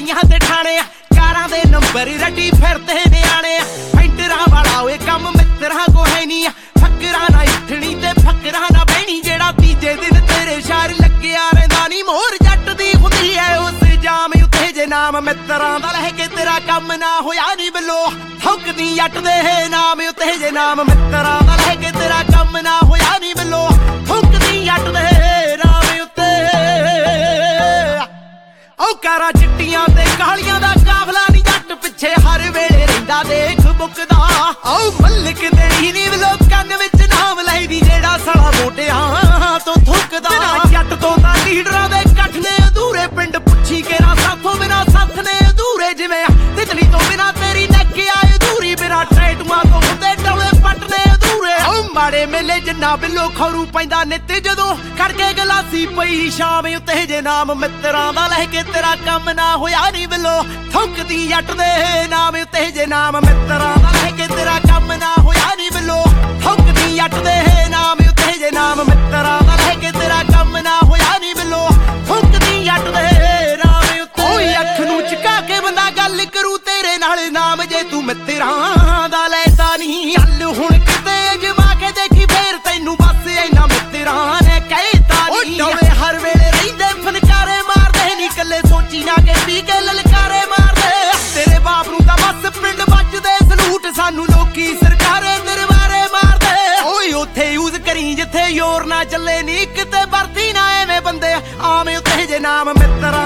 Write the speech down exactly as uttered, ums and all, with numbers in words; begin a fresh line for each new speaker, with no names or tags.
ਗਲੀਆਂ ਤੇ ਠਾਣੇ ਕਾਰਾਂ ਦੇ ਨੰਬਰ ਰੱਟੀ ਫਿਰਦੇ ਨਿਆਣੇ ਪੈਂਟਰਾਂ ਵਾਲਾ ਓਏ ਕੰਮ ਮਿੱਤਰਾਂ ਕੋ ਹੈ ਨਹੀਂ ਫੱਕਰਾਂ ਨਾ ਇੱਠਣੀ ਤੇ ਫੱਕਰਾਂ ਨਾ ਬਹਿਣੀ ਜਿਹੜਾ ਤੀਜੇ ਦਿਨ ਤੇਰੇ ਸ਼ਾਰ ਲੱਗਿਆ ਰਹਿੰਦਾ ਨੀ ਮੋਹਰ ਜੱਟ ਦੀ ਹੁੰਦੀ ਐ ਉਸ ਜਾਮ ਉੱਤੇ ਜੇ ਨਾਮ ਮਿੱਤਰਾਂ ਦਾ ਲੈ ਕੇ ਤੇਰਾ ਕੰਮ ਨਾ ਹੋਇਆ ਨੀ ਬੱਲੋ ਥੁੱਕਦੀ ਜੱਟ ਦੇ ਨਾਮ ਉੱਤੇ ਜੇ ਨਾਮ ਮਿੱਤਰਾਂ ਦਾ ਲੈ ਕੇ ਤੇਰਾ ਕੰਮ ਨਾ ਹੋਇਆ ਨੀ ਬੱਲੋ ਥੁੱਕਦੀ ਜੱਟ ਦੇ ਨਾਮ ਉੱਤੇ ਓ ਕਾਰਾਂ ਚਿੱਟੀਆਂ ਤੇ ਕਾਲੀਆਂ ਦਾ ਕਾਫਲਾ ਨੀ ਜੱਟ ਪਿੱਛੇ ਹਰ ਵੇਲੇ ਰਹਿੰਦਾ ਦੇਖ ਬੁੱਕਦਾ ਓ ਮੱਲਕ ਦੇਣੀ ਨੀ ਲੋਕਾਂ ਵਿੱਚ ਨਾਮ ਲੈਦੀ ਜਿਹੜਾ ਸਾਲਾ ਮੋਟਿਆਂ ਤੋਂ ਥੁੱਕਦਾ ਜੱਟ ਤੋਂ ਤਾਂ ਲੀਡਰਾਂ ਦੇ ਇਕੱਠ ਨੇ ਅਧੂਰੇ ਪਿੰਡ ਪੁੱਛੀ ਕੇਰਾ ਸਾਥੋਂ ਬਿਨਾ ਸਾਥ ਨੇ ਅਧੂਰੇ ਜਿਵੇਂ ਤਿਤਲੀ ਤੋਂ ਬਿਨਾ ਤੇਰੀ ਨੱਕ ਆਏ ਅਧੂਰੀ ਬਿਨਾ ਟਰੈਟੂਆਂ ਤੋਂ ਹੁੰਦੇ ਟੌਲੇ ਪੱਟ ਨੇ ਅਧੂਰੇ ਓ ਮਾੜੇ ਮੇਲੇ ਜਿੰਨਾ ਬਿੱਲੋ ਖੌਰੂ ਪੈਂਦਾ ਨਿੱਤ ਜਦੋਂ ਖੜ ਕੇ ਗਲਾਸੀ ਪਈ ਸ਼ਾਮ ਉੱਤੇ ਜੇ ਨਾਮ ਮਿੱਤਰਾਂ ਦਾ ਲੈ ਕੇ ਤੇਰਾ ਕੰਮ ਨਾ ਹੋਇਆ ਨੀ ਬਿੱਲੋ ਥੁੱਕਦੀ ਜੱਟ ਦੇ ਨਾਮ ਉੱਤੇ ਜੇ ਨਾਮ ਮਿੱਤਰਾਂ ਦਾ ਲੈ ਕੇ ਤੇਰਾ ਕੰਮ ਨਾ ਹੋਇਆ ਨੀ ਬਿੱਲੋ ਥੁੱਕਦੀ ਜੱਟ ਦੇ ਨਾਮ ਉੱਤੇ ਜੇ ਨਾਮ ਮਿੱਤਰਾਂ ਦਾ ਲੈ ਕੇ ਤੇਰਾ ਕੰਮ ਨਾ ਹੋਇਆ ਨੀ ਬਿੱਲੋ ਥੁੱਕਦੀ ਜੱਟ ਦੇ ਨਾਮ ਉੱਤੇ ਓਏ ਅੱਖ ਨੂੰ ਝੁਕਾ ਕੇ ਬੰਦਾ ਗੱਲ ਕਰੂ ਤੇਰੇ ਨਾਲ ਨਾਮ ਜੇ ਤੂੰ ਮਿੱਤਰਾਂ ਦਾ ਲੈਦਾ ਨਹੀਂ ਚੱਲ ਹੁਣ ਕਿਤੇ ਅਜਮਾ ਕੇ ਦੇਖੀ ਫੇਰ ਤੈਨੂੰ ਬਸ ਇੰਨਾ ਮਿੱਤਰਾਂ ਨੇ ਕਹਿਤਾ ਨਹੀਂ ਓਏ ਹਰ ਵੇਲੇ ਰਹਿੰਦੇ ਫਨਕਾਰੇ ਮਾਰਦੇ ਨੀ ਕੱਲੇ ਸੋਚੀ ਨਾ ਕੇ ਪੀ ਕੇ ਲਲਕਾਰੇ ਮਾਰਦੇ ਤੇਰੇ ਬਾਪ ਨੂੰ ਤਾਂ ਬਸ ਪਿੰਡ ਵੱਜਦੇ ਸਲੂਟ ਸਾਨੂੰ ਲੋਕੀ ਸਰਕਾਰੇ ਦਰਬਾਰੇ ਮਾਰਦੇ ਓਏ ਉੱਥੇ ਯੂਜ਼ ਕਰੀ ਜਿੱਥੇ ਯੋਰ ਨਾ ਚੱਲੇ ਨੀ ਕਿਤੇ ਵਰਤੀ ਨਾ ਐਵੇਂ ਬੰਦੇ ਆਵੇਂ ਉੱਤੇ ਜੇ ਨਾਮ ਮਿੱਤਰਾਂ